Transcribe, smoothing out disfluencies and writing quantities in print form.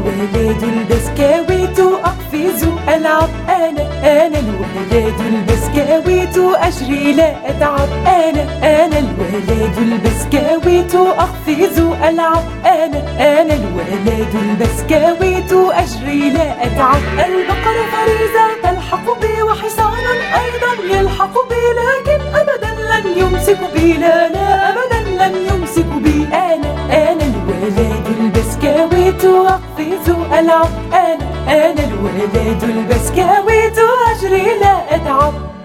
الولاد البسكويت أقفز ألعب أنا الولاد البسكويت أجري لا أتعب أنا الولاد البسكويت أقفز ألعب أنا الولاد البسكويت أجري لا أتعب. البقر فريزة تلحق بي وحصان أيضا يلحق بي، لكن أبدا لن يمسك بي، لا أبدا لن يمسك بي. أنا الولاد البسكويت أقفز ألعب أنا الولاد البسكويت أجري لا أتعب.